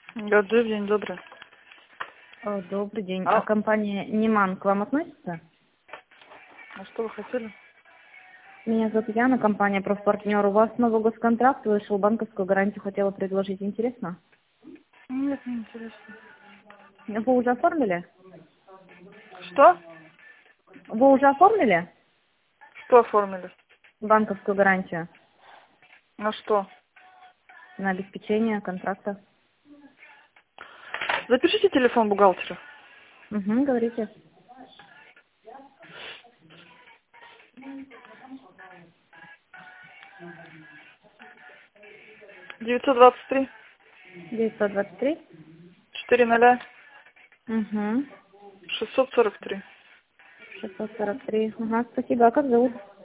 Добрый день, добрый. Добрый день. А компания Неман к вам относится? А что вы хотели? Меня зовут Яна, компания «Профпартнер». У вас новый госконтракт вышел, банковскую гарантию хотела предложить. Интересно? Нет, не интересно. Вы уже оформили? Что? Вы уже оформили Что оформили? банковскую гарантию На что? на обеспечение контракта? Запишите телефон бухгалтера. Угу, говорите. 923 923. 400 Угу. 643. 643. Ага, спасибо. А как зовут?